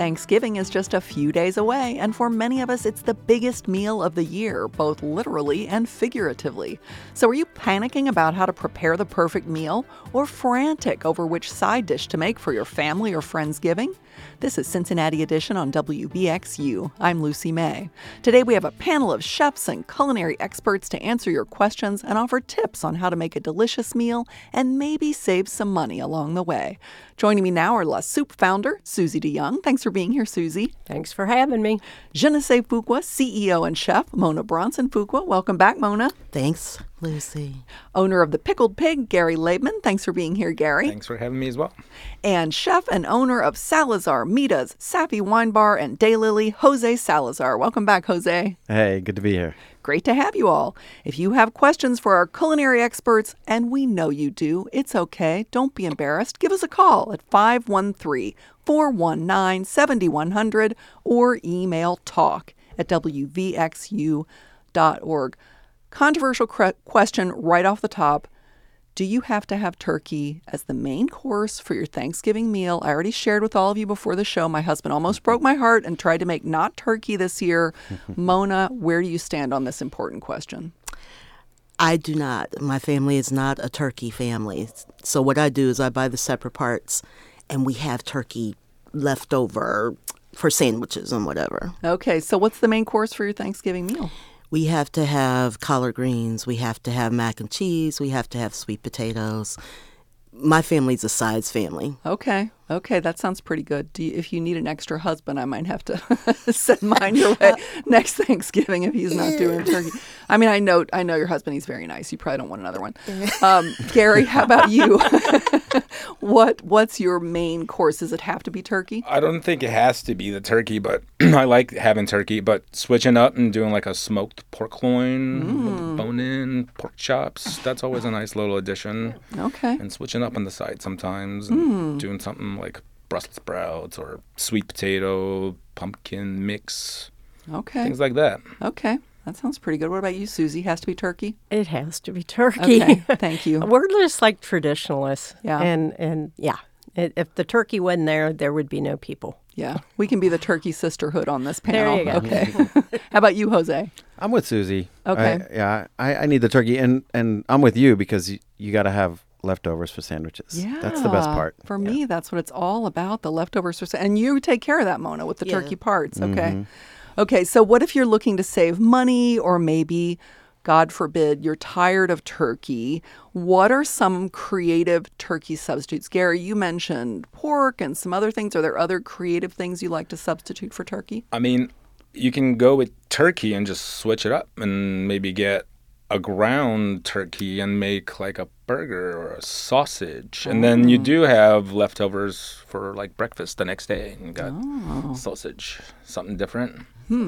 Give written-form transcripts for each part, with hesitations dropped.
Thanksgiving is just a few days away, and for many of us, it's the biggest meal of the year, both literally and figuratively. So are you panicking about how to prepare the perfect meal, or frantic over which side dish to make for your family or Friendsgiving? This is Cincinnati Edition on WBXU. I'm Lucy May. Today we have a panel of chefs and culinary experts to answer your questions and offer tips on how to make a delicious meal and maybe save some money along the way. Joining me now are La Soupe founder, Susie DeYoung. Thanks for being here, Susie. Thanks for having me. Je ne sais Fuqua CEO and chef, Mona Bronson Fuqua. Welcome back, Mona. Thanks, Lucy. Owner of The Pickled Pig, Gary Laibman. Thanks for being here, Gary. Thanks for having me as well. And chef and owner of Salazar, Mitas, Safi Wine Bar, and Daylily, Jose Salazar. Welcome back, Jose. Hey, good to be here. Great to have you all. If you have questions for our culinary experts, and we know you do, it's okay. Don't be embarrassed. Give us a call at 513-419-7100 or email talk@wvxu.org. Controversial question right off the top. Do you have to have turkey as the main course for your Thanksgiving meal? I already shared with all of you before the show. My husband almost broke my heart and tried to make not turkey this year. Mona, where do you stand on this important question? I do not. My family is not a turkey family. So what I do is I buy the separate parts, and we have turkey left over for sandwiches and whatever. Okay, so what's the main course for your Thanksgiving meal? We have to have collard greens. We have to have mac and cheese. We have to have sweet potatoes. My family's a sides family. Okay, that sounds pretty good. If you need an extra husband, I might have to send mine your way next Thanksgiving if he's not doing turkey. I mean, I know your husband. He's very nice. You probably don't want another one. Gary, how about you? What's your main course? Does it have to be turkey? I don't think it has to be the turkey, but I like having turkey. But switching up and doing like a smoked pork loin, bone-in pork chops, that's always a nice little addition. Okay. And switching up on the side sometimes and doing something like Brussels sprouts or sweet potato, pumpkin mix. Okay. Things like that. Okay. That sounds pretty good. What about you, Susie? Has to be turkey? It has to be turkey. Okay, thank you. We're just like traditionalists. Yeah. And yeah, if the turkey wasn't there, there would be no people. Yeah. We can be the turkey sisterhood on this panel. There you go. Okay. How about you, Jose? I'm with Susie. Okay. I need the turkey, and I'm with you because you got to have leftovers for sandwiches. Yeah. That's the best part. For me, that's what it's all about, the leftovers. And you take care of that, Mona, with the turkey parts. Okay. Okay, so what if you're looking to save money, or maybe, God forbid, you're tired of turkey? What are some creative turkey substitutes? Gary, you mentioned pork and some other things. Are there other creative things you like to substitute for turkey? I mean, you can go with turkey and just switch it up and maybe get a ground turkey and make like a burger or a sausage. And then you do have leftovers for like breakfast the next day. And you got sausage, something different.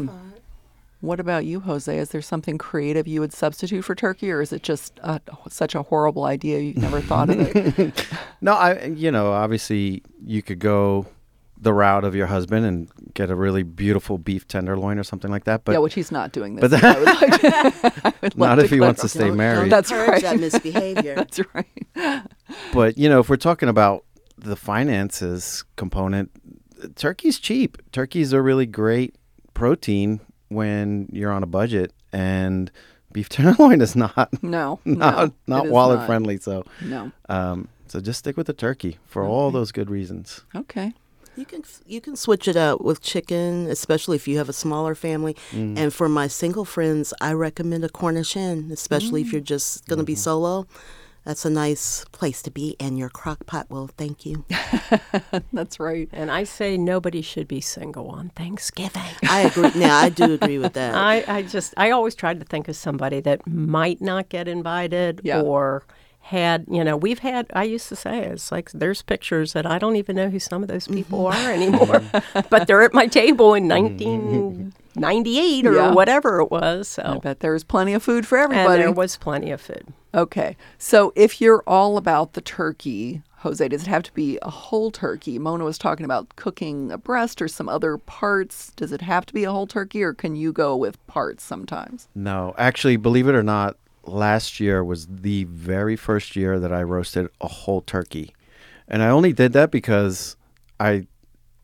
What about you, Jose? Is there something creative you would substitute for turkey, or is it just such a horrible idea you've never thought of it? No, obviously you could go the route of your husband and get a really beautiful beef tenderloin or something like that. But yeah, which he's not doing this. But I would not if he wants to stay married. That's Encourage right. that misbehavior. That's right. But, if we're talking about the finances component, turkey's cheap. Turkey's a really great protein when you're on a budget, and beef tenderloin is not wallet friendly. So no. So just stick with the turkey for all those good reasons. Okay. You can switch it out with chicken, especially if you have a smaller family. And for my single friends, I recommend a Cornish hen, especially if you're just going to be solo. That's a nice place to be, and your crock pot will thank you. That's right. And I say nobody should be single on Thanksgiving. I agree. Now, I do agree with that. I always tried to think of somebody that might not get invited or had, I used to say, it's like there's pictures that I don't even know who some of those people are anymore, but they're at my table in 1998 or whatever it was. So I bet there was plenty of food for everybody. And there was plenty of food. Okay. So if you're all about the turkey, Jose, does it have to be a whole turkey? Mona was talking about cooking a breast or some other parts. Does it have to be a whole turkey, or can you go with parts sometimes? No, actually, believe it or not, last year was the very first year that I roasted a whole turkey. And I only did that because I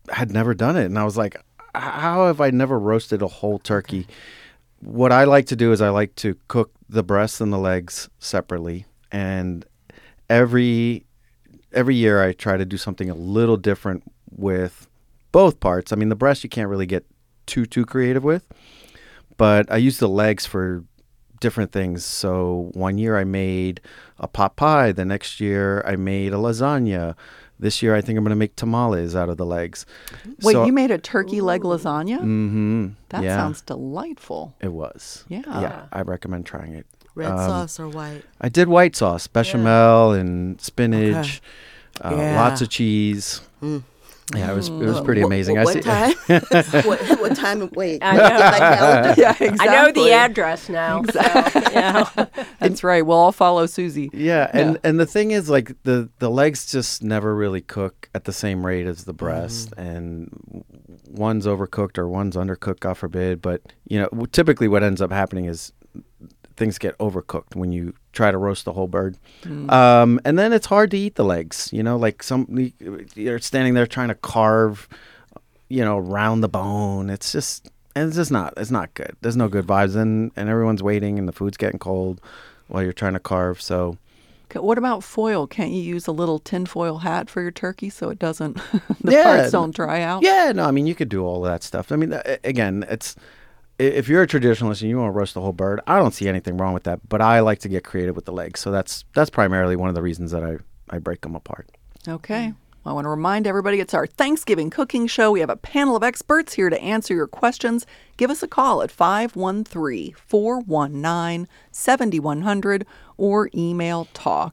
had never done it. And I was like, how have I never roasted a whole turkey? What I like to do is I like to cook the breasts and the legs separately. And every year I try to do something a little different with both parts. I mean, the breast you can't really get too creative with, but I use the legs for different things. So one year I made a pot pie. The next year I made a lasagna. This year I think I'm going to make tamales out of the legs. Wait, So- you made a turkey leg lasagna? Mm-hmm. That Yeah, sounds delightful. it was. Yeah. Yeah, I recommend trying it. Red sauce or white? I did white sauce, bechamel and spinach, Yeah. lots of cheese. Yeah, it was pretty amazing. What time? what time? Wait. I know. Yeah, exactly. I know the address now. So, yeah. That's right. We'll all follow Susie. Yeah, and the thing is, like, the legs just never really cook at the same rate as the breast, and one's overcooked or one's undercooked, God forbid. But typically what ends up happening is things get overcooked when you try to roast the whole bird, and then it's hard to eat the legs. Like you're standing there trying to carve, around the bone. It's not good. There's no good vibes, and everyone's waiting, and the food's getting cold while you're trying to carve. So, What about foil? Can't you use a little tinfoil hat for your turkey so it doesn't, the parts don't dry out? Yeah, no, I mean, you could do all of that stuff. I mean, again, if you're a traditionalist and you want to roast the whole bird, I don't see anything wrong with that. But I like to get creative with the legs, so that's primarily one of the reasons that I break them apart. Okay. I want to remind everybody it's our Thanksgiving cooking show. We have a panel of experts here to answer your questions. Give us a call at 513-419-7100 or email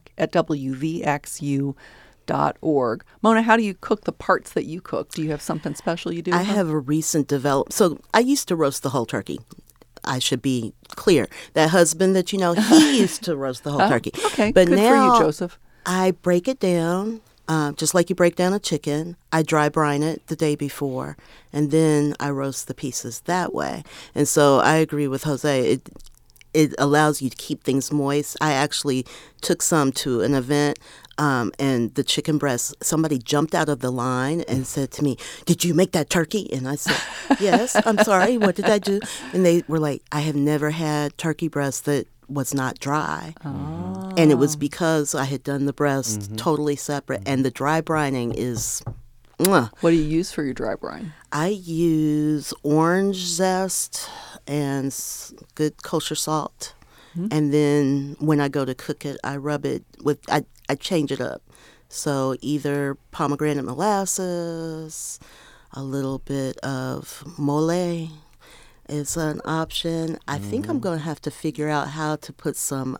talk@wvxu.org. Mona, how do you cook the parts that you cook? Do you have something special you do? I have a recent development. So I used to roast the whole turkey. I should be clear. That husband that he used to roast the whole turkey. Okay, but good now for you, Joseph. I break it down, just like you break down a chicken. I dry brine it the day before, and then I roast the pieces that way. And so I agree with Jose. It allows you to keep things moist. I actually took some to an event, and the chicken breast, somebody jumped out of the line and said to me, "Did you make that turkey?" And I said, "Yes, I'm sorry. What did I do?" And they were like, "I have never had turkey breast that was not dry." And it was because I had done the breast totally separate. And the dry brining is, mwah. What do you use for your dry brine? I use orange zest and good kosher salt. And then when I go to cook it, I rub it with, I change it up. So either pomegranate molasses, a little bit of mole is an option. I think I'm going to have to figure out how to put some,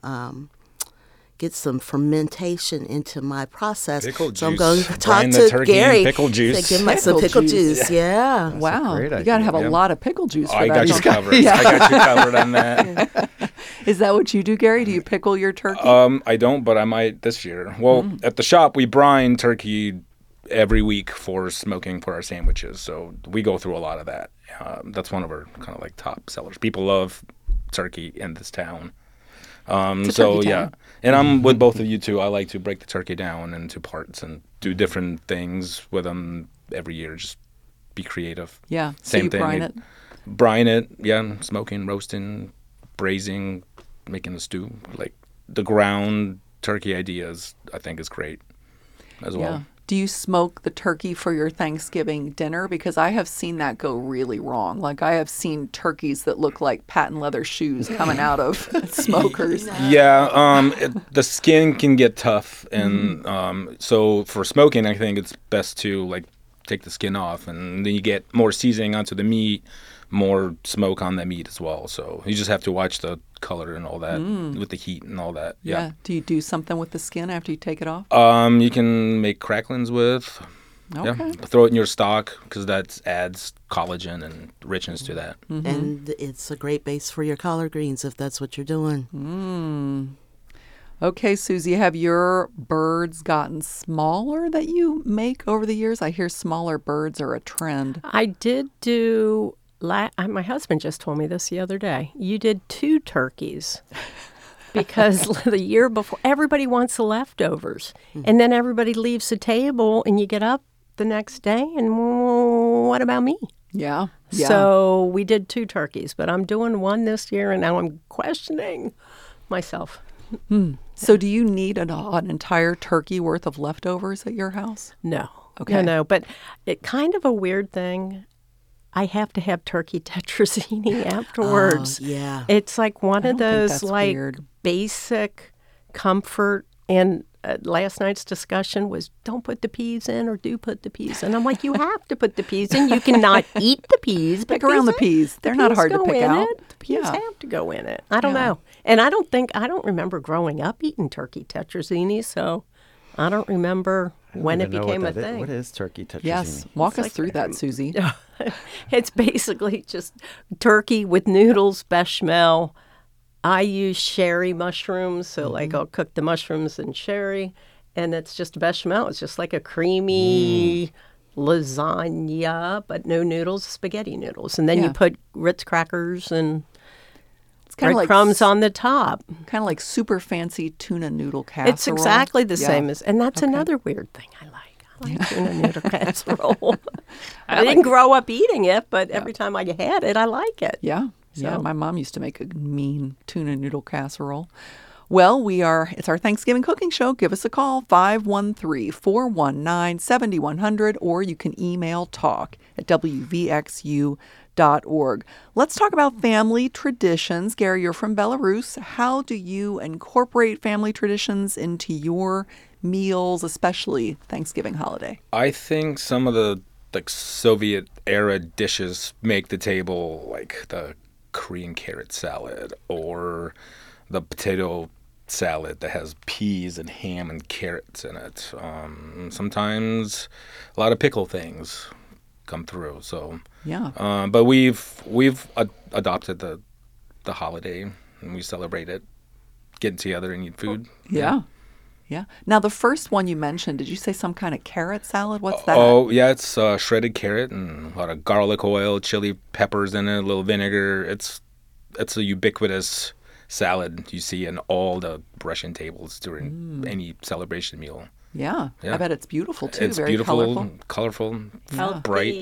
get some fermentation into my process. Pickle So I'm juice. going to talk Brine the to turkey in Gary. pickle juice. To give me some Pickle pickle juice. juice. Yeah. Wow. great You got to idea. have a Yeah. lot of pickle juice for I that. got you don't you? covered. I got you covered on that. Is that what you do, Gary? Do you pickle your turkey? I don't, but I might this year. Well, at the shop, we brine turkey every week for smoking for our sandwiches. So we go through a lot of that. That's one of our kind of like top sellers. People love turkey in this town. It's a So turkey yeah, town. and I'm with both of you too. I like to break the turkey down into parts and do different things with them every year. Just be creative. Yeah. So Same you thing. brine it. Brine it, yeah, smoking, roasting, braising, making a stew. Like the ground turkey ideas, I think is great as well. Yeah. Do you smoke the turkey for your Thanksgiving dinner? Because I have seen that go really wrong. Like I have seen turkeys that look like patent leather shoes coming out of smokers. Yeah, the skin can get tough, and so for smoking, I think it's best to like take the skin off, and then you get more seasoning onto the meat, more smoke on the meat as well. So you just have to watch the color and all that with the heat and all that. Yeah. Do you do something with the skin after you take it off? You can make cracklings with. Okay. Yeah, throw it in your stock because that adds collagen and richness to that. And it's a great base for your collard greens if that's what you're doing. Okay, Susie, have your birds gotten smaller that you make over the years? I hear smaller birds are a trend. I did do, my husband just told me this the other day. You did 2 turkeys because the year before, everybody wants the leftovers. And then everybody leaves the table and you get up the next day, and what about me? Yeah. So we did 2 turkeys, but I'm doing 1 this year, and now I'm questioning myself. So do you need an entire turkey worth of leftovers at your house? No. Okay. No, but it kind of a weird thing. I have to have turkey tetrazzini afterwards. Oh, yeah. It's like one I of don't think those that's like weird. basic comfort. And last night's discussion was don't put the peas in or do put the peas in. I'm like, you have to put the peas in. You cannot eat the peas. But Pick around the peas. They're not hard to go pick in out. it. The peas Yeah. have to go in it. I don't know. And I don't remember growing up eating turkey tetrazzini, so I don't remember when it became a thing. What is turkey tetrazzini? Yes. Walk us through that, Susie. It's basically just turkey with noodles, bechamel. I use sherry mushrooms, so like I'll cook the mushrooms in sherry, and it's just bechamel. It's just like a creamy lasagna, but no noodles, spaghetti noodles. And then Yeah. you put Ritz crackers and It's kind of like breadcrumbs on the top. kind of like super fancy tuna noodle casserole. It's exactly the Yeah. same as, and that's another weird thing I like. I like tuna noodle casserole. I didn't grow up eating it, but every time I had it, I like it. Yeah. Yeah, So- my mom used to make a mean tuna noodle casserole. Well, it's our Thanksgiving cooking show. Give us a call, 513-419-7100, or you can email talk@wvxu.org. Let's talk about family traditions. Gary, you're from Belarus. How do you incorporate family traditions into your meals, especially Thanksgiving holiday? I think some of the Soviet era dishes make the table, like the Korean carrot salad or the potato salad that has peas and ham and carrots in it. Sometimes a lot of pickle things come through. So Yeah. but we've adopted the holiday and we celebrate it, getting together and eat food. Yeah. Yeah. Now, the first one you mentioned, did you say some kind of carrot salad? What's that? Oh, yeah, it's shredded carrot and a lot of garlic oil, chili peppers in it, a little vinegar. It's a ubiquitous salad you see in all the Russian tables during any celebration meal. Yeah. Yeah. I bet it's beautiful, too. It's Very beautiful, colorful. colorful, bright.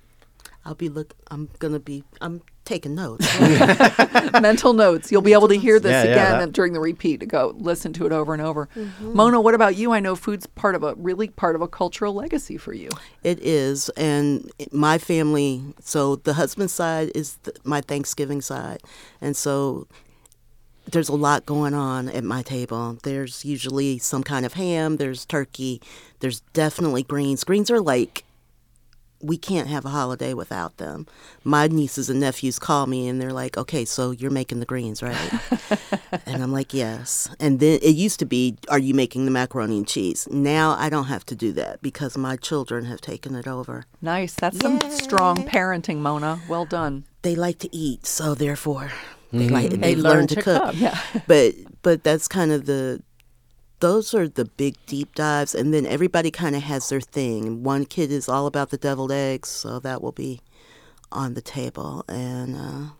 I'm taking notes. Mental notes. You'll be able to hear this Yeah, again that- during the repeat to go listen to it over and over. Mona, what about you? I know food's part of a cultural legacy for you. It is, and my family. So the husband side is my Thanksgiving side, and so there's a lot going on at my table. There's usually some kind of ham. There's turkey. There's definitely greens. Greens are like, we can't have a holiday without them. My nieces and nephews call me and they're like, okay, so you're making the greens, right? And I'm like, yes. And then it used to be, are you making the macaroni and cheese? Now I don't have to do that because my children have taken it over. Nice. That's some strong parenting, Mona. Well done. They like to eat, so therefore They they've learn learned to to cook. cook. Yeah. But that's kind of those are the big deep dives, and then everybody kind of has their thing. One kid is all about the deviled eggs, so that will be on the table, and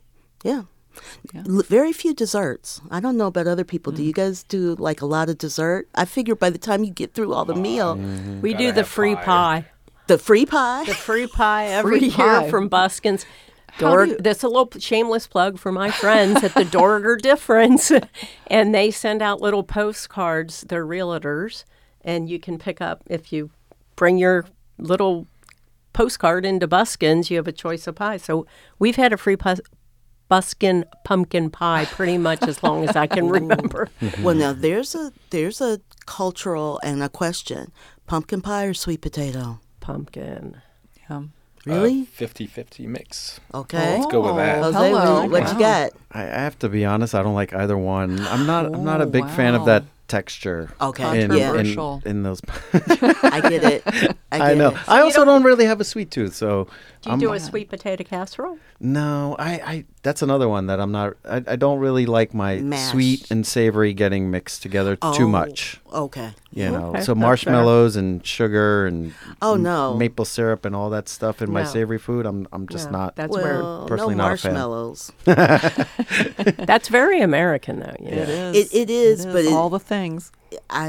very few desserts. I don't know about other people. Do you guys do like a lot of dessert? I figure by the time you get through all the meal, We Gotta do the have free pie. pie. the free pie. The free pie every Free year pie. from Buskins. How do you- That's a little shameless plug for my friends at the Dorger Difference. And they send out little postcards. They're realtors. And you can pick up, if you bring your little postcard into Buskins, you have a choice of pie. So we've had a free Buskin pumpkin pie pretty much as long as I can remember. Well, now there's a cultural and a question: pumpkin pie or sweet potato? Pumpkin. Really? 50-50 mix. Okay. Let's go with that. Jose, Hello. what you got? I have to be honest. I don't like either one. I'm not a big fan of wow. that texture. Okay. In, Controversial. in those. I get it. I know. It. I also don't really have a sweet tooth, so Do you do a sweet potato casserole? no. I that's another one that I'm not. I don't really like my Mash. sweet and savory getting mixed together too Oh, much. Okay. You know, Okay, so that's marshmallows and sugar and Oh, no. maple syrup and all that stuff in my No. savory food. I'm just No, not. that's Well, personally no not a fan. marshmallows. That's very American, though. You know? It is. It is, but all the things. I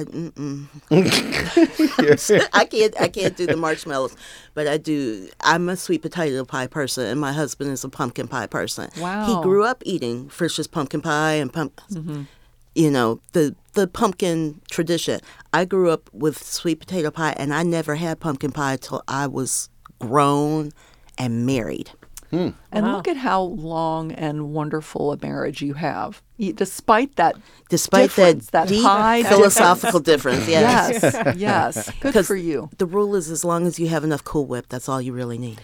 can't do the marshmallows, but I do. I'm a sweet potato pie person, and my husband is a pumpkin pie person. Wow. He grew up eating Frisch's pumpkin pie and you know, the pumpkin tradition. I grew up with sweet potato pie, and I never had pumpkin pie till I was grown and married. And look at how long and wonderful a marriage you have, despite that difference, that deep pie philosophical difference. Yes. Yes, yes. Good for you. The rule is, as long as you have enough Cool Whip, that's all you really need.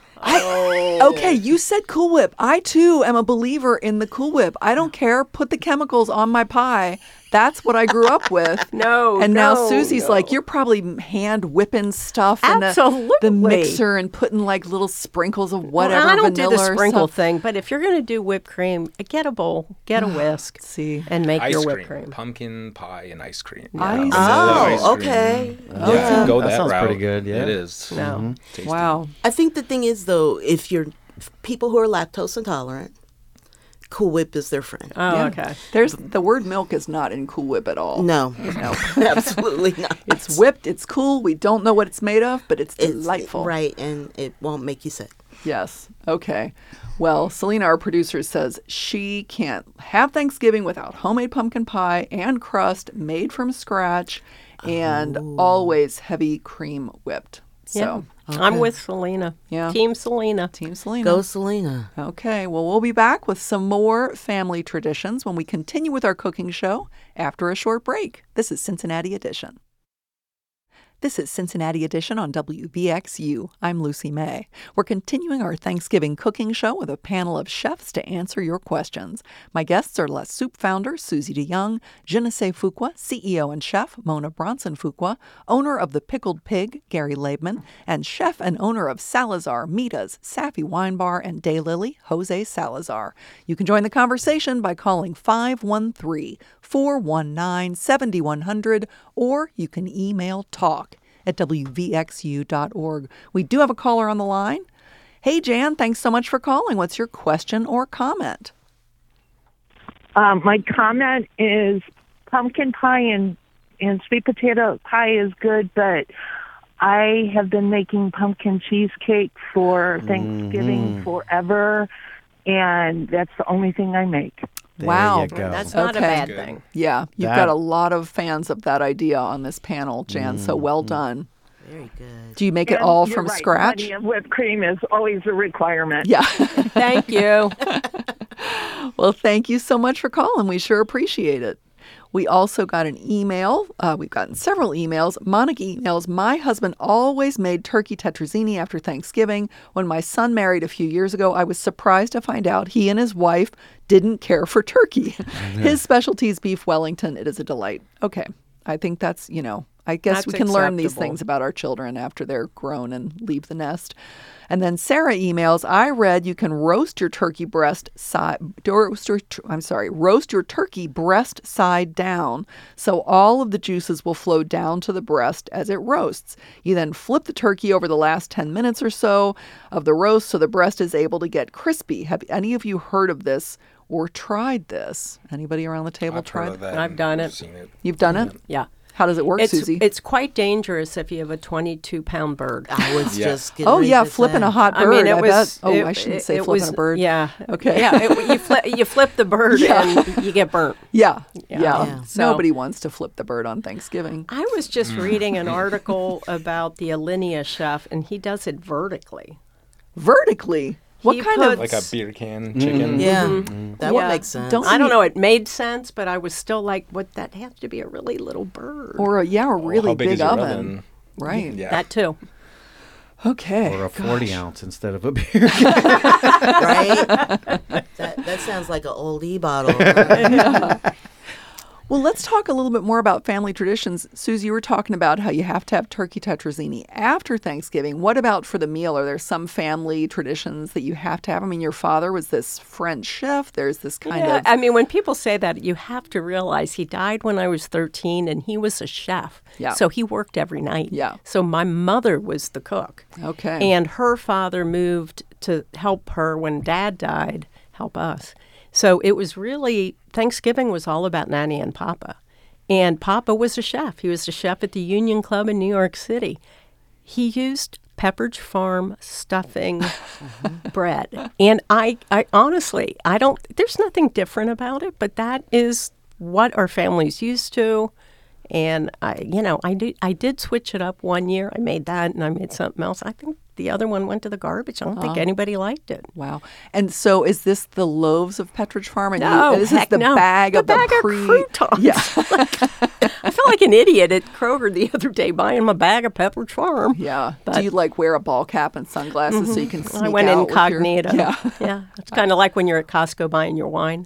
Okay, you said Cool Whip. I, too, am a believer in the Cool Whip. I don't care. Put the chemicals on my pie. That's what I grew up with. And now Susie's like, you're probably hand whipping stuff in the mixer and putting like little sprinkles of whatever. Well, I don't do the vanilla or sprinkle something. thing, but if you're going to do whipped cream, get a bowl, get a whisk, See. and make Ice your whipped cream, cream. pumpkin pie and ice cream. Ice Vanilla ice cream. Okay. Yeah, go that sounds route. pretty good, yeah. It is. No. Tasty. Wow. I think the thing is, though, if you're people who are lactose intolerant, Cool Whip is their friend. Oh, Yeah. okay. There's the word milk is not in Cool Whip at all. No, absolutely not. It's whipped. It's cool. We don't know what it's made of, but it's delightful. Right, and it won't make you sick. Yes. Okay. Well, Selena, our producer, says she can't have Thanksgiving without homemade pumpkin pie and crust made from scratch and always heavy cream whipped. So, I'm with Selena. Yeah. Team Selena. Team Selena. Go, Selena. Okay. Well, we'll be back with some more family traditions when we continue with our cooking show after a short break. This is Cincinnati Edition. This is Cincinnati Edition on WVXU. I'm Lucy May. We're continuing our Thanksgiving cooking show with a panel of chefs to answer your questions. My guests are La Soup founder Susie DeYoung, Je ne sais Fuqua CEO and chef Mona Bronson Fuqua, owner of The Pickled Pig Gary Laibman, and chef and owner of Salazar, Mita's, Saffy Wine Bar, and Daylily, Jose Salazar. You can join the conversation by calling 513-419-7100, or you can email talk@wvxu.org. We do have a caller on the line. Hey, Jan, thanks so much for calling. What's your question or comment? My comment is pumpkin pie and sweet potato pie is good, but I have been making pumpkin cheesecake for Thanksgiving forever, and that's the only thing I make. Wow. You go. That's not a Okay. bad Good. thing. Yeah, you've That- got a lot of fans of that idea on this panel, Jan, so well done. Very good. Do you make it And all you're from right, scratch? plenty of whipped cream is always a requirement. Yeah. Thank you. Well, thank you so much for calling. We sure appreciate it. We also got an email. We've gotten several emails. Monica emails, my husband always made turkey tetrazzini after Thanksgiving. When my son married a few years ago, I was surprised to find out he and his wife didn't care for turkey. His specialty is beef Wellington. It is a delight. Okay. I think that's, I guess That's we can learn these acceptable. things about our children after they're grown and leave the nest. And then Sarah emails, I read you can roast your turkey breast roast your turkey breast side down, so all of the juices will flow down to the breast as it roasts. You then flip the turkey over the last 10 minutes or so of the roast so the breast is able to get crispy. Have any of you heard of this or tried this? Anybody around the table I've heard tried? of that. I've done and it. Seen it. You've done it? Yeah. How does it work, Susie? It's quite dangerous if you have a 22-pound bird. I was Yeah. just getting Oh, ready yeah, to flipping say. a hot bird. I mean, it I was. bet. Oh, it- I shouldn't it- say it flipping was- a bird. Yeah. Okay. Yeah. You flip the bird and you get burnt. Yeah. Yeah. So- Nobody wants to flip the bird on Thanksgiving. I was just reading an article about the Alinea chef, and he does it vertically. Vertically. What He kind of puts- Like a beer can chicken. Yeah, that would Yeah. make sense. Don't- I don't know. It made sense, but I was still like, "Would that have to be a really little bird?" or a really How big big is your oven. Right. Yeah. That too. Okay. Or a 40 ounce instead of a beer. Right? that sounds like an oldie bottle. Well, let's talk a little bit more about family traditions. Susie, you were talking about how you have to have turkey tetrazzini after Thanksgiving. What about for the meal? Are there some family traditions that you have to have? I mean, your father was this French chef. There's this kind of... I mean, when people say that, you have to realize he died when I was 13, and he was a chef. Yeah. So he worked every night. Yeah. So my mother was the cook. Okay. And her father moved to help her when Dad died, help us. So it was really, Thanksgiving was all about Nanny and Papa. And Papa was a chef. He was a chef at the Union Club in New York City. He used Pepperidge Farm stuffing bread. And I honestly, there's nothing different about it, but that is what our family's used to. And I did switch it up one year. I made that and I made something else. I think the other one went to the garbage. I don't think anybody liked it. Wow. And so is this the loaves of Pepperidge Farm? And No, this is the no. bag The of the bag of croutons. Yeah. I felt like an idiot at Kroger the other day buying him a bag of Pepperidge Farm. Yeah. But- Do you like wear a ball cap and sunglasses so you can sneak I went out with incognito. Your, Yeah. It's kind of like when you're at Costco buying your wine.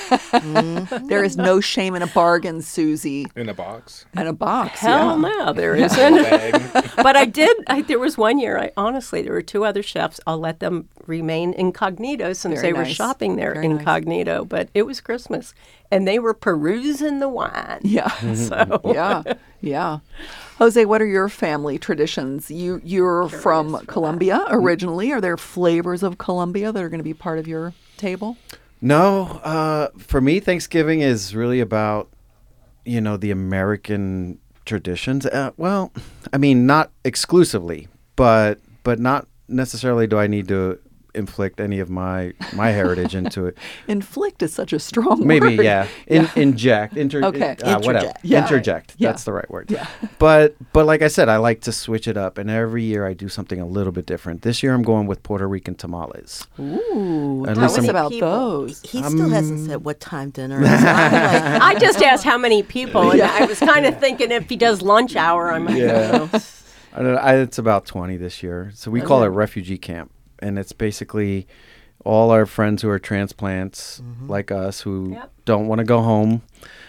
There is no shame in a bargain, Susie. In a box. And a box. Hell yeah. no, there isn't. Bag. But there was one year, honestly, there were two other chefs. I'll let them remain incognito since Very they were nice. shopping there Very nice. incognito. But it was Christmas, and they were perusing the wine. Yeah. So Yeah. Yeah. Jose, what are your family traditions? You're from Colombia originally. Are there flavors of Colombia that are going to be part of your table? No, for me, Thanksgiving is really about, the American traditions. Well, I mean, not exclusively, but not necessarily do I need to inflict any of my heritage into it. Inflict is such a strong Maybe, word. yeah. Inject. Okay. Whatever. Interject. Yeah. Interject. Yeah. That's the right word. Yeah. But like I said, I like to switch it up, and every year I do something a little bit different. This year I'm going with Puerto Rican tamales. Ooh. At Tell least us I'm- about people. those. He still hasn't said what time dinner is. I'm like, I just asked how many people, and I was kind of thinking if he does lunch hour, I might Yeah. know. I don't know, it's about 20 this year. So we call it refugee camp, and it's basically all our friends who are transplants like us who don't want to go home,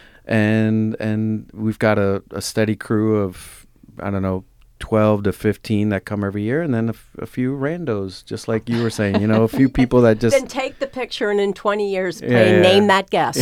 and we've got a steady crew of 12 to 15 that come every year, and then a few randos, just like you were saying, a few people that just Then take the picture, and in 20 years, Yeah. name that guest.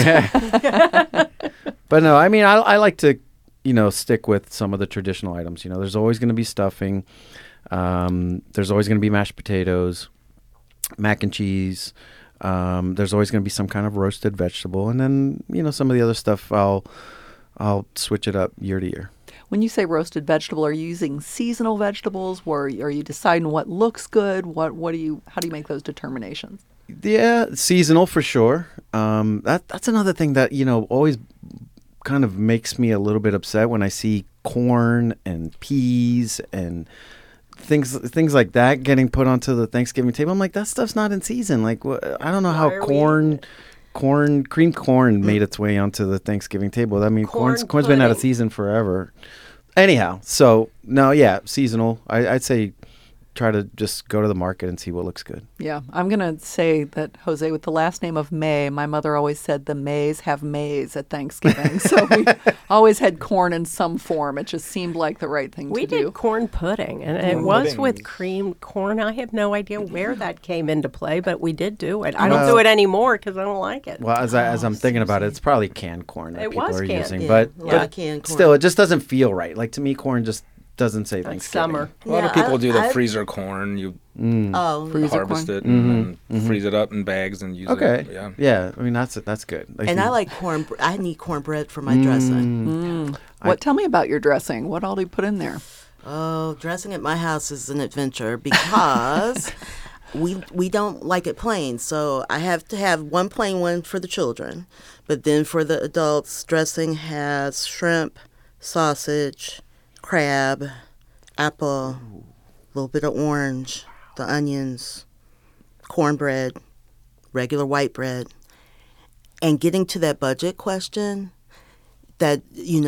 But no, I mean, I like to, stick with some of the traditional items. There's always going to be stuffing. There's always going to be mashed potatoes, mac and cheese. There's always going to be some kind of roasted vegetable. And then, some of the other stuff, I'll switch it up year to year. When you say roasted vegetable, are you using seasonal vegetables? Or are you deciding what looks good? How do you make those determinations? Yeah, seasonal for sure. That's another thing that, always kind of makes me a little bit upset when I see corn and peas and things like that getting put onto the Thanksgiving table. I'm like, that stuff's not in season. Like, I don't know how creamed corn made its way onto the Thanksgiving table. I mean, corn's been out of season forever. Anyhow, so no, yeah, seasonal. I'd say try to just go to the market and see what looks good. Yeah, I'm going to say that, Jose, with the last name of May, my mother always said the Mays have maize at Thanksgiving. So we always had corn in some form. It just seemed like the right thing We to do. did corn pudding, and it was with creamed corn. I have no idea where that came into play, but we did do it. I don't do it anymore because I don't like it. Well, as I'm thinking about it, it's probably canned corn that It people was are canned. using. Yeah, but a lot of canned corn. still, it just doesn't feel right. Like, to me, corn just doesn't say Thanksgiving. Summer. A lot of Yeah, people do the I- freezer corn. You oh, Freezer harvest corn? it and then freeze it up in bags and use Okay. it. Yeah. I mean, that's good. and I like corn. I need cornbread for my dressing. Tell me about your dressing. What all do you put in there? Oh, dressing at my house is an adventure because we don't like it plain. So I have to have one plain one for the children, but then for the adults, dressing has shrimp, sausage, crab, apple, a little bit of orange, the onions, cornbread, regular white bread. And getting to that budget question, that,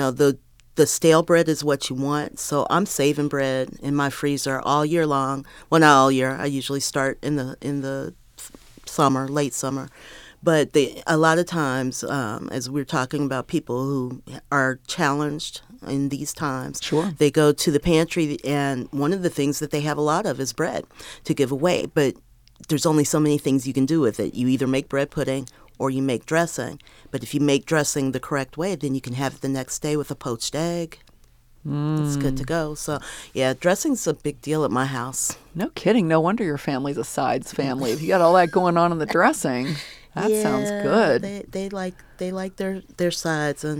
the stale bread is what you want. So I'm saving bread in my freezer all year long. Well, not all year. I usually start in the summer, late summer. But a lot of times, as we're talking about people who are challenged in these times, Sure. they go to the pantry, and one of the things that they have a lot of is bread to give away. But there's only so many things you can do with it. You either make bread pudding or you make dressing. But if you make dressing the correct way, then you can have it the next day with a poached egg. It's good to go. So, yeah, dressing's a big deal at my house. No kidding. No wonder your family's a sides family. If you got all that going on in the dressing, that sounds good. They like their sides, and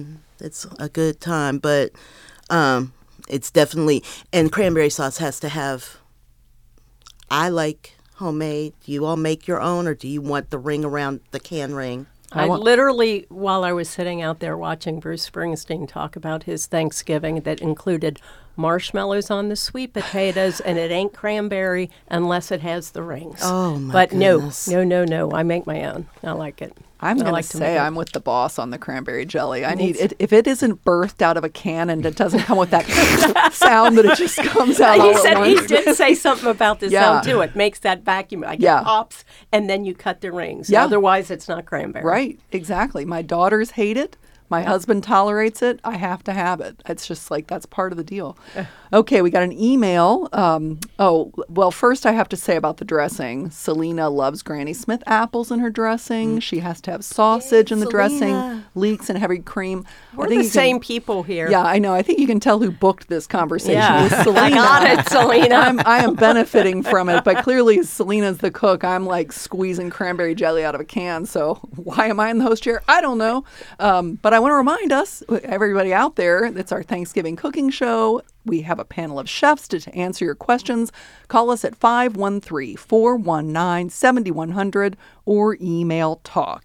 it's a good time. But it's definitely, and cranberry sauce has to have, I like homemade. Do you all make your own, or do you want the ring around the can ring? I literally, while I was sitting out there watching Bruce Springsteen talk about his Thanksgiving that included marshmallows on the sweet potatoes, and it ain't cranberry unless it has the rings. Oh, my But goodness. no, I make my own. I like it. I'm going like to to say make it. I'm with the boss on the cranberry jelly. I need it if it isn't birthed out of a can and it doesn't come with that sound that it just comes out all at He once. did say something about the Yeah. sound too. It makes that vacuum, like Yeah. it pops, and then you cut the rings. Yeah. Otherwise, it's not cranberry. Right, exactly. My daughters hate it. My husband tolerates it. I have to have it. It's just like that's part of the deal. Okay, we got an email. First I have to say about the dressing. Selena loves Granny Smith apples in her dressing. She has to have sausage in the dressing, Selena. leeks and heavy cream. We're I think the you can- same people here. Yeah, I know. I think you can tell who booked this conversation. Yeah. It was Selena. I got it, Selena. I am benefiting from it, but clearly Selena's the cook. I'm like squeezing cranberry jelly out of a can. So why am I in the host chair? I don't know. But I want to remind us, everybody out there, it's our Thanksgiving cooking show. We have a panel of chefs to answer your questions. Call us at 513-419-7100 or email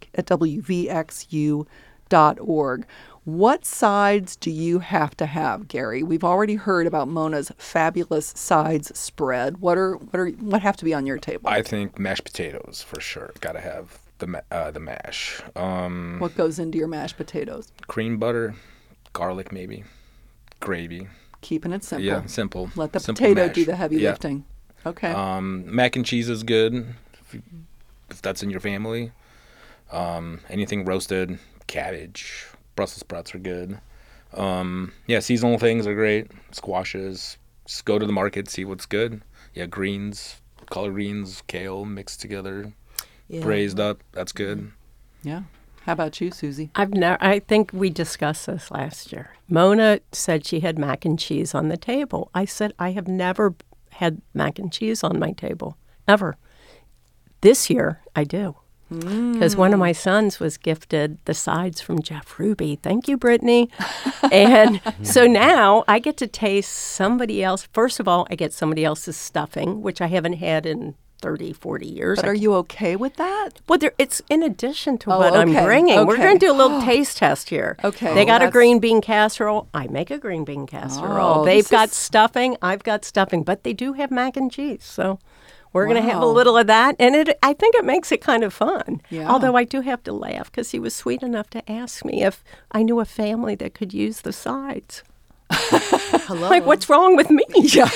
talk@wvxu.org. What sides do you have to have, Gary? We've already heard about Mona's fabulous sides spread. What have to be on your table? I think mashed potatoes for sure. Got to have the mash. What goes into your mashed potatoes? Cream butter, garlic maybe, gravy. Keeping it simple. Yeah, simple. Let the Simple potato mash. do the heavy Yeah. lifting. Okay. Mac and cheese is good if that's in your family. Anything roasted, cabbage, Brussels sprouts are good. Seasonal things are great. Squashes. Just go to the market, see what's good. Yeah, greens, collard greens, kale mixed together, braised up. That's good. Yeah. How about you, Susie? I think we discussed this last year. Mona said she had mac and cheese on the table. I said I have never had mac and cheese on my table, ever. This year, I do. Because one of my sons was gifted the sides from Jeff Ruby. Thank you, Brittany. And so now I get to taste somebody else. First of all, I get somebody else's stuffing, which I haven't had in 30, 40 years. But are you okay with that? Well, it's in addition to Oh, what I'm okay, bringing. We're okay. going to do a little taste test here. Okay. They got a That's- green bean casserole. I make a green bean casserole. Oh, They've this got is- stuffing. I've got stuffing. But they do have mac and cheese. So we're going to have a Wow. little of that. And I think it makes it kind of fun. Yeah. Although I do have to laugh because he was sweet enough to ask me if I knew a family that could use the sides. Hello. Like, what's wrong with me? Yeah.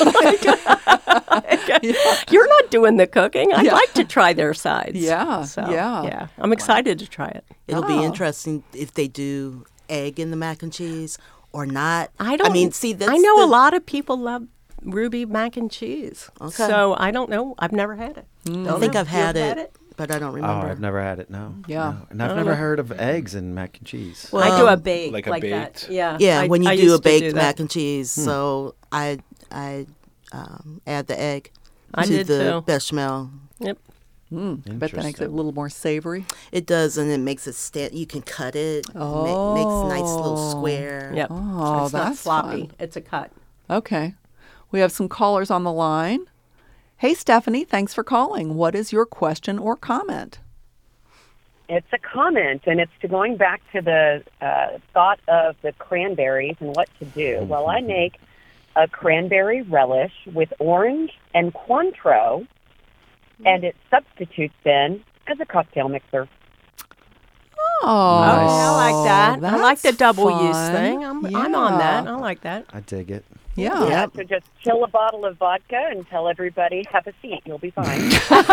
You're not doing the cooking. I'd Yeah. like to try their sides. Yeah, So, yeah. yeah. I'm excited to try it. It'll Oh. be interesting if they do egg in the mac and cheese or not. I don't. I mean, see, that's I know the, a lot of people love Ruby mac and cheese. Okay. So I don't know. I've never had it. I think I've had You it, had it? but I don't Oh, remember. I've never had it. No. Yeah. No. And I've never heard of eggs and mac and cheese. Well, I do a bake like a that. baked? Yeah. Yeah, when you I do used a to baked that. mac and cheese, so I add the egg I to did the too. bechamel. Yep. I bet that makes it a little more savory. It does, and it makes it stand. You can cut it. Makes a nice little square. Yep. Oh, it's not that's floppy. fun. It's a cut. Okay. We have some callers on the line. Hey, Stephanie, thanks for calling. What is your question or comment? It's a comment, and it's going back to the thought of the cranberries and what to do. Well, I make a cranberry relish with orange and Cointreau, and it substitutes then as a cocktail mixer. Oh, I like that. I like the that's double use fun. thing. I'm on Yeah. that. I like that. I dig it. Yeah. Yeah, so just chill a bottle of vodka and tell everybody, have a seat. You'll be fine.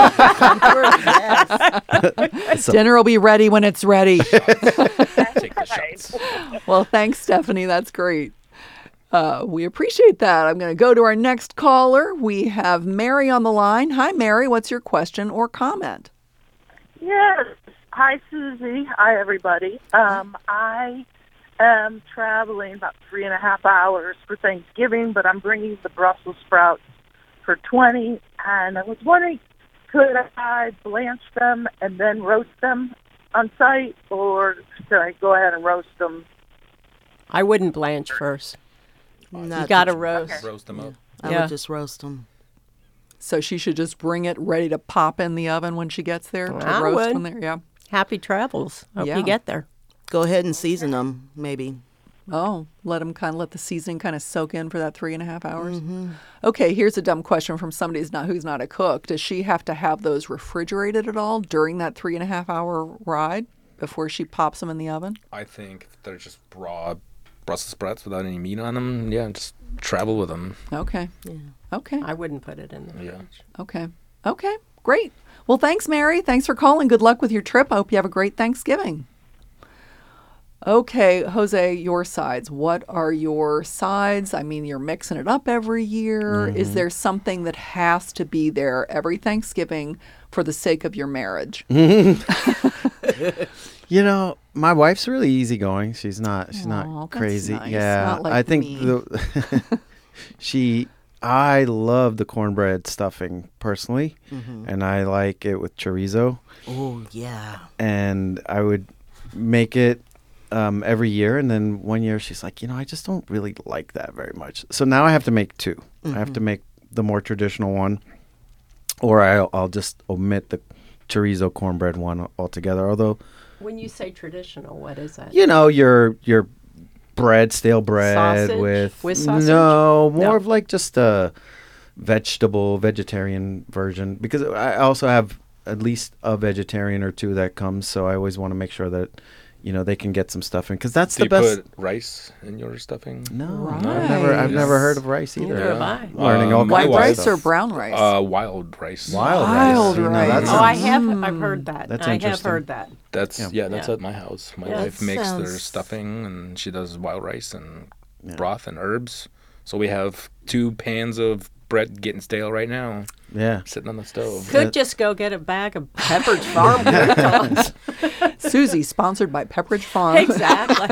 Dinner will be ready when it's ready. Take the shots. Well, thanks, Stephanie. That's great. We appreciate that. I'm going to go to our next caller. We have Mary on the line. Hi, Mary. What's your question or comment? Yes. Hi, Susie. Hi, everybody. I am traveling about 3.5 hours for Thanksgiving, but I'm bringing the Brussels sprouts for 20, and I was wondering, could I blanch them and then roast them on site, or should I go ahead and roast them I wouldn't blanch first. Not You got to to- roast. Roast them up. I Yeah. would just roast them. So she should just bring it ready to pop in the oven when she gets there to I roast would. when they're, yeah. Happy travels. Hope Yeah. you get there. Go ahead and season them, maybe. Oh, let the seasoning kind of soak in for that 3.5 hours. Okay, here's a dumb question from somebody who's not a cook. Does she have to have those refrigerated at all during that 3.5 hour ride before she pops them in the oven? I think they're just raw Brussels sprouts without any meat on them. Yeah, just travel with them. Okay. Okay. I wouldn't put it in the Yeah. fridge. Okay. Okay. Great. Well, thanks, Mary. Thanks for calling. Good luck with your trip. I hope you have a great Thanksgiving. Okay, Jose, your sides. What are your sides? I mean, you're mixing it up every year. Is there something that has to be there every Thanksgiving for the sake of your marriage? You know, my wife's really easygoing. She's not Aw, not that's crazy. nice. Yeah. Not like I think me. I love the cornbread stuffing personally, and I like it with chorizo, Oh, yeah. and I would make it every year, and then one year she's like, I just don't really like that very much. So now I have to make two. I have to make the more traditional one, or I'll just omit the chorizo cornbread one altogether. Although, When you say traditional, what is that? your bread, stale bread Sausage? with Sausage? no, more No. of like just a vegetarian version, because I also have at least a vegetarian or two that comes, so I always want to make sure that they can get some stuffing, because that's Do the you best. put rice in your stuffing? No, Rice. I've never heard of rice either. Neither have I. Learning all White kinds of rice stuff. or brown rice? Wild rice. Wild Wild rice. rice. That Oh, I sounds- have. I've heard that. That's I have interesting. heard that. That's that's Yeah. at my house. My Yeah, wife that makes their sounds- stuffing, and she does wild rice and broth and herbs. So we have 2 pans of bread getting stale right now, Yeah. sitting on the stove. Could just go get a bag of Pepperidge Farm croutons. Susie, sponsored by Pepperidge Farm. Exactly.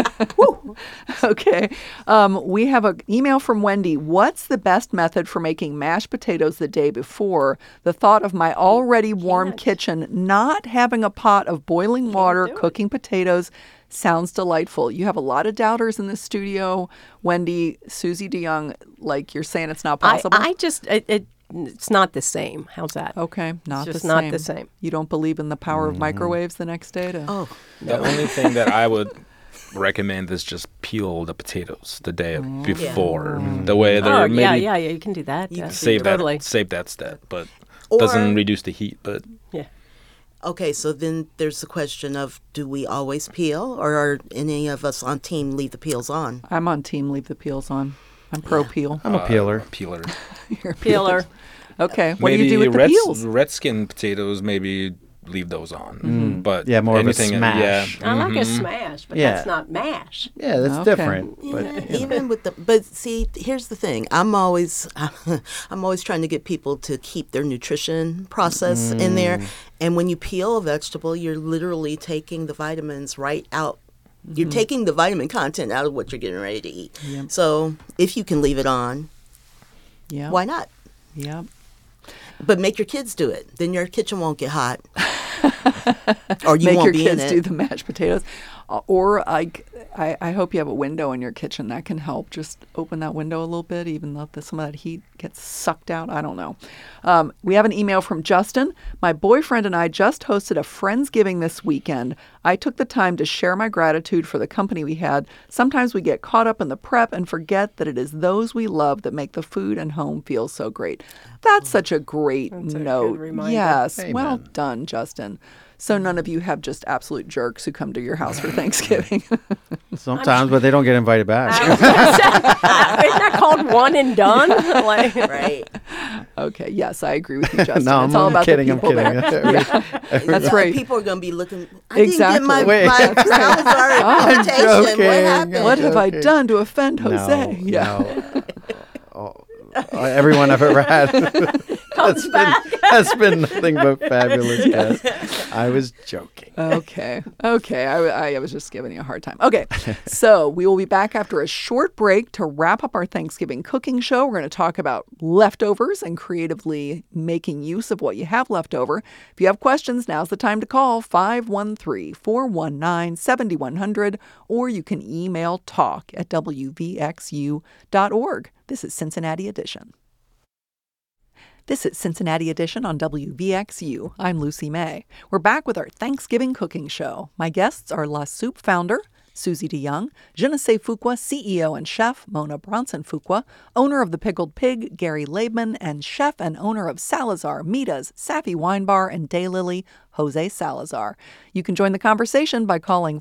Okay. We have an email from Wendy. What's the best method for making mashed potatoes the day before? The thought of my already warm kitchen not having a pot of boiling water cooking potatoes sounds delightful. You have a lot of doubters in the studio. Wendy, Susie DeYoung, like you're saying it's not possible? I just it's not the same. How's that? Okay, not just the not same. the same. You don't believe in the power of microwaves the next day to... Oh, The only thing that I would recommend is just peel the potatoes the day before. The way they're Oh, maybe yeah, you can do that. Yeah. save totally. that step, but Or- doesn't reduce the heat. But Yeah. okay. So then there's the question of, do we always peel, or are any of us on team leave the peels on? I'm on team leave the peels on. I'm pro peel. I'm a peeler. peeler. You're a Peeler. Okay. What maybe do you do with the peels? red skin potatoes, maybe leave those on. But Yeah, more of a anything, smash. Yeah, I like a smash, but Yeah. that's not mash. Yeah, that's Okay. different. But Yeah, even with but see, here's the thing. I'm always trying to get people to keep their nutrition process in there. And when you peel a vegetable, you're literally taking the vitamins right out. You're taking the vitamin content out of what you're getting ready to eat. Yep. So if you can leave it on, Yeah. why not? Yeah. But make your kids do it. Then your kitchen won't get hot. Or you Make won't your be kids in do it. the mashed potatoes. Or I hope you have a window in your kitchen that can help. Just open that window a little bit, even though some of that heat gets sucked out. I don't know. We have an email from Justin. My boyfriend and I just hosted a Friendsgiving this weekend. I took the time to share my gratitude for the company we had. Sometimes we get caught up in the prep and forget that it is those we love that make the food and home feel so great. That's such a great That's a good note. reminder. Yes. Well Amen. done, Justin. So none of you have just absolute jerks who come to your house for Thanksgiving. sometimes, but they don't get invited back. Isn't that called one and done? Like, Right. Okay. Yes, I agree with you, Justin. No, it's all I'm about kidding. the I'm people kidding. there. That's Yeah, right. People are going to be looking. I Exactly. didn't get Wait. my Salazar invitation. joking. What happened? What have I joking. done to offend Jose? No, no. Everyone I've ever had. comes back. Has been nothing but fabulous, guys. I was joking. Okay. I was just giving you a hard time. Okay. So we will be back after a short break to wrap up our Thanksgiving cooking show. We're going to talk about leftovers and creatively making use of what you have left over. If you have questions, now's the time to call 513-419-7100, or you can email talk@wvxu.org. This is Cincinnati Edition. This is Cincinnati Edition on WVXU. I'm Lucy May. We're back with our Thanksgiving cooking show. My guests are La Soupe founder, Susie DeYoung, Je ne sais Fuqua CEO and chef, Mona Bronson-Fuqua, owner of The Pickled Pig, Gary Laibman, and chef and owner of Salazar, Mita's, Safi Wine Bar, and Daylily, Jose Salazar. You can join the conversation by calling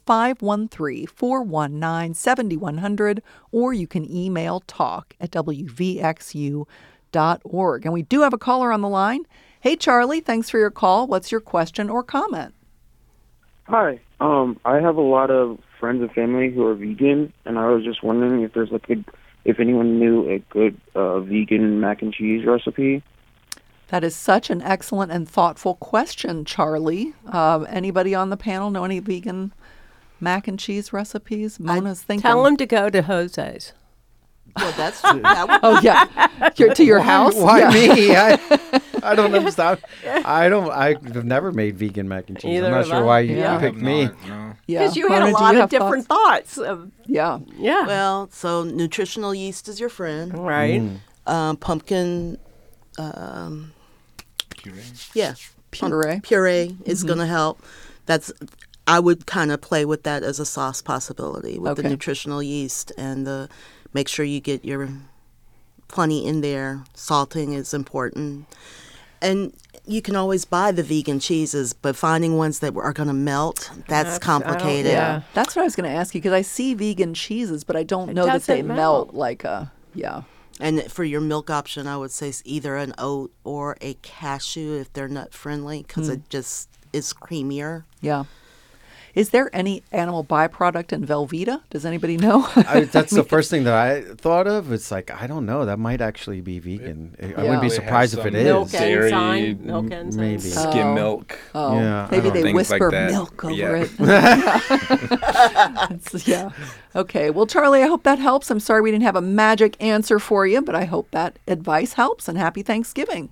513-419-7100, or you can email talk@wvxu.org. And we do have a caller on the line. Hey, Charlie, thanks for your call. What's your question or comment? Hi. I have a lot of friends and family who are vegan, and I was just wondering if there's if anyone knew a good vegan mac and cheese recipe. That is such an excellent and thoughtful question, Charlie. Anybody on the panel know any vegan mac and cheese recipes? Mona's thinking. Tell them to go to Jose's. Well, that's true. Oh, yeah. To your house? Why Yeah. me? I don't understand. I've never made vegan mac and cheese. Either I'm not have sure I. why you Yeah. picked me. No. Yeah. Because you had Mona, a do lot you of have different thoughts. Of, Yeah. yeah. Well, so nutritional yeast is your friend. Right. Pumpkin, Puree. yeah, Puree. is going to help. I would kind of play with that as a sauce possibility with the Okay. nutritional yeast, and make sure you get your plenty in there. Salting is important. And you can always buy the vegan cheeses, but finding ones that are going to melt, that's complicated. Yeah. That's what I was going to ask you, because I see vegan cheeses, but I don't know that they doesn't melt melt. like a, yeah. And for your milk option, I would say either an oat or a cashew if they're nut friendly, because it just is creamier. Yeah. Is there any animal byproduct in Velveeta? Does anybody know? That's the first thing that I thought of. It's like, I don't know. That might actually be vegan. I wouldn't be They have surprised if some it Milk is. Dairy, enzyme. Milk enzyme. maybe. Skim milk. Oh, Yeah, maybe I they don't- whisper Things like that. milk over Yeah. it. Yeah. Okay. Well, Charlie, I hope that helps. I'm sorry we didn't have a magic answer for you, but I hope that advice helps, and happy Thanksgiving.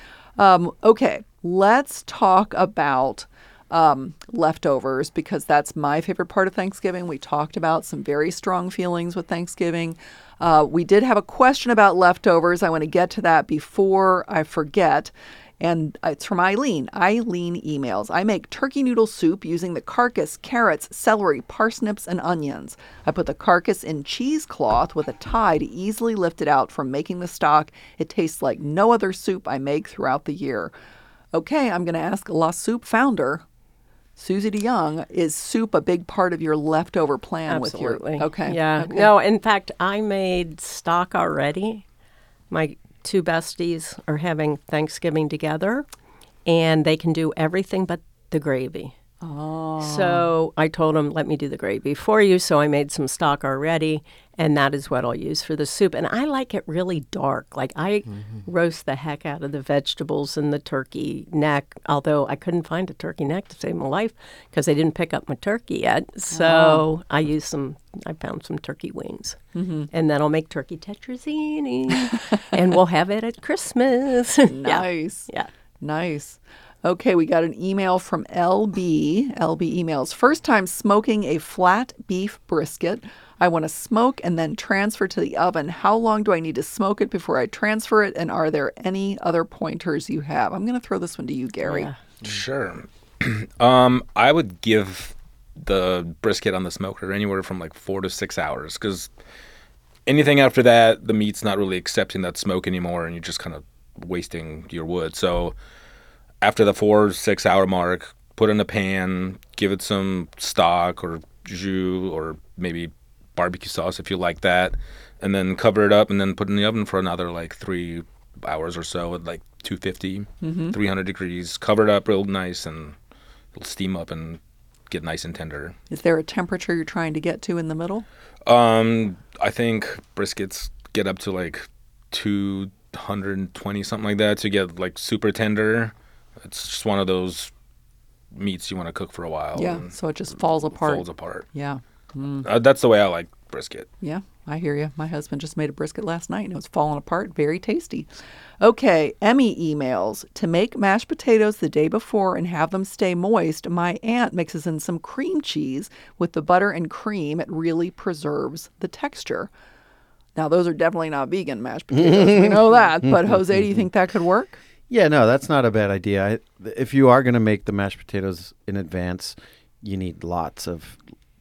Okay. Let's talk about leftovers, because that's my favorite part of Thanksgiving. We talked about some very strong feelings with Thanksgiving. We did have a question about leftovers. I want to get to that before I forget. And it's from Eileen. Eileen emails, I make turkey noodle soup using the carcass, carrots, celery, parsnips, and onions. I put the carcass in cheesecloth with a tie to easily lift it out from making the stock. It tastes like no other soup I make throughout the year. Okay, I'm going to ask La Soupe founder, Susie DeYoung, is soup a big part of your leftover plan Absolutely. with your... Okay. Yeah. Okay. No, in fact, I made stock already. My two besties are having Thanksgiving together, and they can do everything but the gravy. Oh. So I told them, let me do the gravy for you. So I made some stock already, and that is what I'll use for the soup. And I like it really dark. Like I roast the heck out of the vegetables and the turkey neck, although I couldn't find a turkey neck to save my life because they didn't pick up my turkey yet. So I found some turkey wings. And then I'll make turkey tetrazzini, and we'll have it at Christmas. Nice. Yeah. Nice. Okay, we got an email from LB. LB emails, first time smoking a flat beef brisket. I want to smoke and then transfer to the oven. How long do I need to smoke it before I transfer it? And are there any other pointers you have? I'm going to throw this one to you, Gary. Yeah. Sure. I would give the brisket on the smoker anywhere from like 4 to 6 hours, because anything after that, the meat's not really accepting that smoke anymore, and you're just kind of wasting your wood. So after the 4 6 hour mark, put it in a pan, give it some stock or jus or maybe barbecue sauce if you like that, and then cover it up and then put it in the oven for another like 3 hours or so at like 250, 300 degrees. Cover it up real nice, and it'll steam up and get nice and tender. Is there a temperature you're trying to get to in the middle? I think briskets get up to like 120, something like that, to get like super tender. It's just one of those meats you want to cook for a while. Yeah, so it just falls apart. Falls apart. Yeah. That's the way I like brisket. Yeah, I hear you. My husband just made a brisket last night and it was falling apart. Very tasty. Okay, Emmy emails. To make mashed potatoes the day before and have them stay moist, my aunt mixes in some cream cheese with the butter and cream. It really preserves the texture. Now, those are definitely not vegan mashed potatoes. We know that. But Jose, do you think that could work? Yeah, no, that's not a bad idea. If you are going to make the mashed potatoes in advance, you need lots of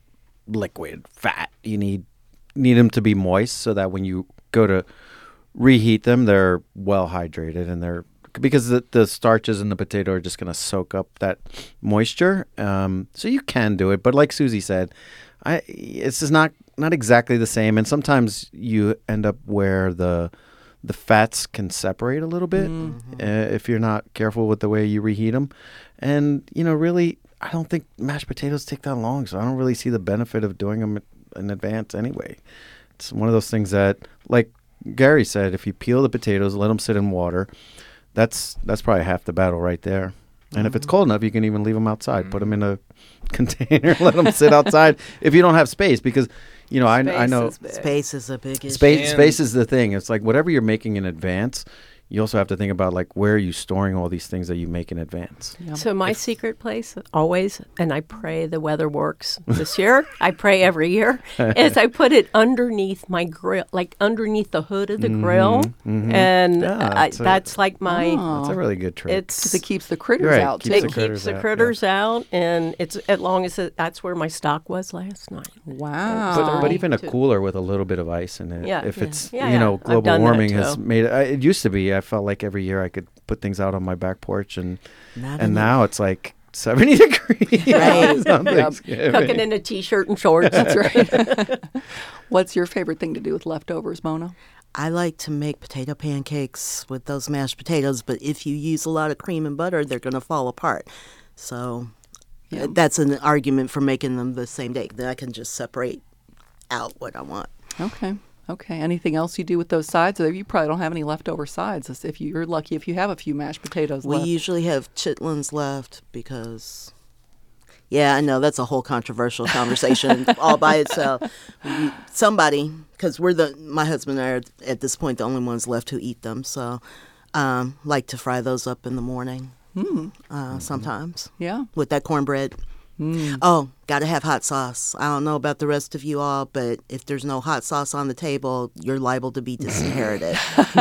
liquid fat. You need them to be moist so that when you go to reheat them, they're well hydrated, and because the starches in the potato are just going to soak up that moisture. So you can do it, but like Susie said, it's just not exactly the same, and sometimes you end up where the fats can separate a little bit if you're not careful with the way you reheat them. And really, I don't think mashed potatoes take that long, so I don't really see the benefit of doing them in advance anyway. It's one of those things that, like Gary said, if you peel the potatoes, let them sit in water, that's probably half the battle right there. And if it's cold enough, you can even leave them outside. Put them in a container, let them sit outside if you don't have space. Because, I know space is a big issue. Space is the thing. It's like whatever you're making in advance, you also have to think about like where are you storing all these things that you make in advance. Yeah. So my secret place always, and I pray the weather works this year, I pray every year, is I put it underneath my grill, like underneath the hood of the grill. And that's like my... That's a really good trick. Because it keeps the critters out. It keeps the critters out, and it's as long as that's where my stock was last night. Wow. But even a cooler with a little bit of ice in it. Yeah, if it's, global warming has made it. It used to be, I felt like every year I could put things out on my back porch, and now it's like 70 degrees. Right. Cooking in a T-shirt and shorts. That's right. What's your favorite thing to do with leftovers, Mona? I like to make potato pancakes with those mashed potatoes, but if you use a lot of cream and butter, they're going to fall apart. So that's an argument for making them the same day. Then I can just separate out what I want. Okay. Anything else you do with those sides? Or you probably don't have any leftover sides. If you're lucky, if you have a few mashed potatoes left. We usually have chitlins left because, I know that's a whole controversial conversation all by itself. Somebody, because my husband and I are at this point the only ones left who eat them. So, like to fry those up in the morning. Sometimes. Yeah. With that cornbread. Oh, got to have hot sauce. I don't know about the rest of you all, but if there's no hot sauce on the table, you're liable to be disinherited.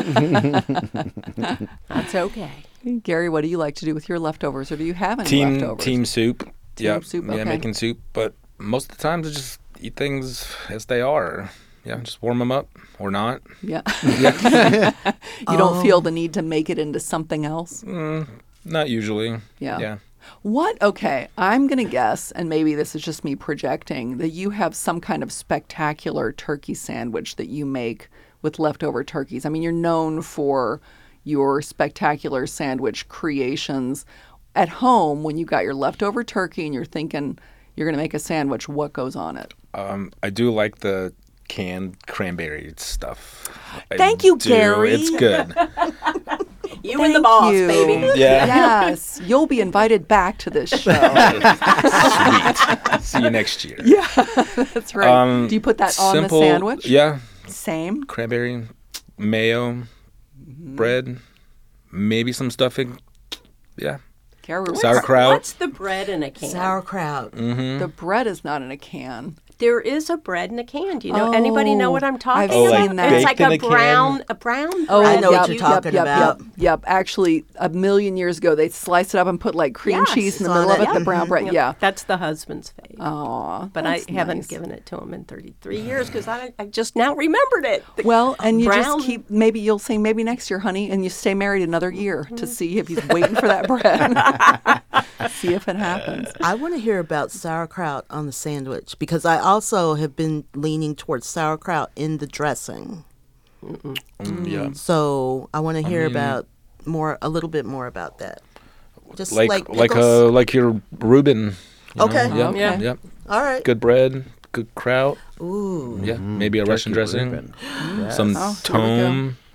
That's okay. Gary, what do you like to do with your leftovers, or do you have any leftovers? Team soup. Soup, okay. Yeah, making soup. But most of the time, I just eat things as they are. Yeah, just warm them up or not. Yeah. You don't feel the need to make it into something else? Not usually. Yeah. What? Okay, I'm going to guess, and maybe this is just me projecting, that you have some kind of spectacular turkey sandwich that you make with leftover turkeys. I mean, you're known for your spectacular sandwich creations. At home, when you got your leftover turkey and you're thinking you're going to make a sandwich, what goes on it? I do like the canned cranberry stuff. Thank you, Gary. It's good. You and the boss, baby. Yeah. Yes. You'll be invited back to this show. Sweet. See you next year. Yeah, that's right. Do you put that on the sandwich? Yeah. Same? Cranberry, mayo, bread, maybe some stuffing. Yeah. Sauerkraut. What's the bread in a can? Sauerkraut. The bread is not in a can. There is a bread in a can. Do you know? Anybody know what I'm talking I've about? seen that. It's like a brown. Oh, I know what you're talking about. Yep. Actually, a million years ago, they sliced it up and put like cream cheese in the middle of it. The brown bread. Yeah. That's the husband's fave. Aw, but I haven't given it to him in 33 years because I just now remembered it. Well, and you just keep. Maybe you'll say maybe next year, honey, and you stay married another year to see if he's waiting for that bread. See if it happens. I want to hear about sauerkraut on the sandwich because I also have been leaning towards sauerkraut in the dressing. Yeah. So I want to hear about a little bit more about that. Just like your Reuben. Okay. Yep. All right. Good bread, good kraut. Ooh. Yeah. Maybe a Russian dressing. Yes. Some tome.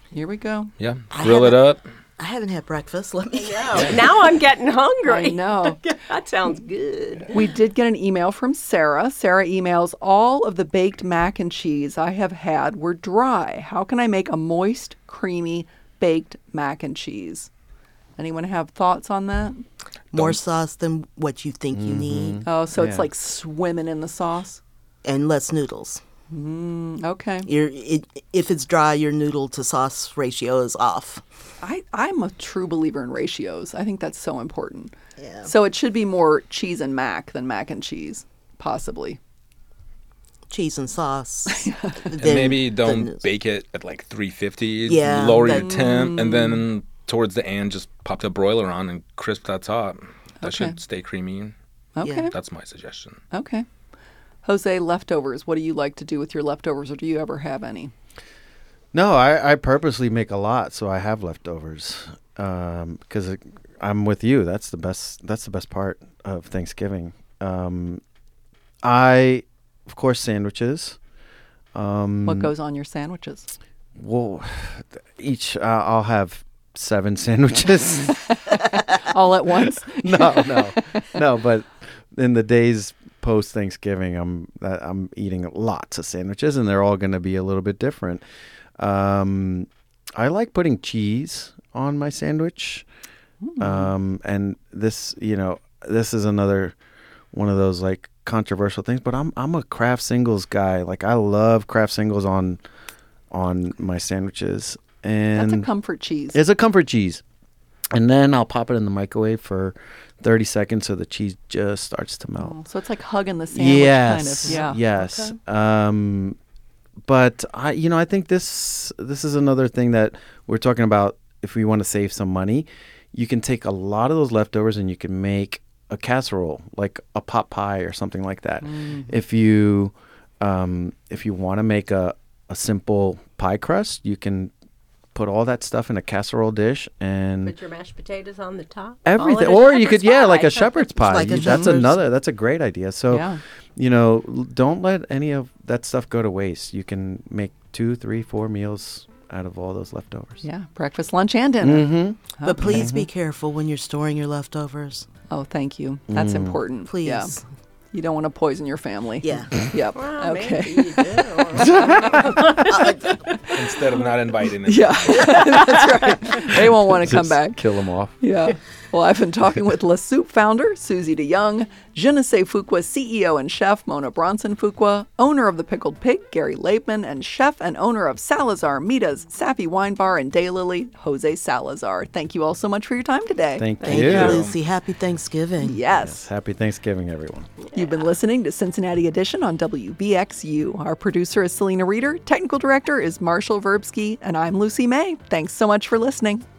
Here we go. Yeah, grill it up. I haven't had breakfast. Let me Now I'm getting hungry. I know. That sounds good. We did get an email from Sarah. Sarah emails, all of the baked mac and cheese I have had were dry. How can I make a moist, creamy, baked mac and cheese? Anyone have thoughts on that? more sauce than what you think you need, Oh, so it's like swimming in the sauce? and less noodles. Okay. If it's dry, your noodle to sauce ratio is off. I'm a true believer in ratios. I think that's so important. Yeah. So it should be more cheese and mac than mac and cheese, possibly. Cheese and sauce. And maybe don't bake it at like 350. Yeah, Lower your temp, and then towards the end, just pop the broiler on and crisp that top. That should stay creamy. Okay. Yeah. That's my suggestion. Okay. Jose, leftovers. What do you like to do with your leftovers, or do you ever have any? No, I purposely make a lot so I have leftovers because I'm with you. That's the best part of Thanksgiving. Of course, sandwiches. What goes on your sandwiches? Well, I'll have 7 sandwiches. All at once? No. But in the days post Thanksgiving, I'm eating lots of sandwiches, and they're all going to be a little bit different. I like putting cheese on my sandwich, and this is another one of those like controversial things. But I'm a Kraft Singles guy. Like I love Kraft Singles on my sandwiches, and That's a comfort cheese. it's a comfort cheese. And then I'll pop it in the microwave for 30 seconds so the cheese just starts to melt. So it's like hugging the sandwich kind of. Yeah. Yes. Okay. But I think this is another thing that we're talking about. If we want to save some money, you can take a lot of those leftovers and you can make a casserole, like a pot pie or something like that. If you want to make a simple pie crust, you can put all that stuff in a casserole dish and Put your mashed potatoes on the top. everything. Call it a Or you could, shepherd's like pie. a shepherd's pie. Like a That's shepherd's- that's a great idea. So, Yeah. don't let any of that stuff go to waste. You can make 2, 3, 4 meals out of all those leftovers. Yeah. Breakfast, lunch, and dinner. But please be careful when you're storing your leftovers. Oh, thank you. That's important. Please. Yeah. You don't want to poison your family. Yeah. Yep. Well, Okay. maybe you do. Instead of not inviting them. Yeah. That's right. They won't want to come Just back. Kill them off. Yeah. Well, I've been talking with La Soup founder Susie DeYoung, Je ne sais Fuqua CEO and chef Mona Bronson Fuqua, owner of The Pickled Pig Gary Lapeman, and chef and owner of Salazar Mita's Sappy Wine Bar in Daylily, Jose Salazar. Thank you all so much for your time today. Thank Thank you. you, Lucy. Happy Thanksgiving. Yes. Happy Thanksgiving, everyone. You've been listening to Cincinnati Edition on WBXU. Our producer is Selena Reeder, technical director is Marshall Verbsky, and I'm Lucy May. Thanks so much for listening.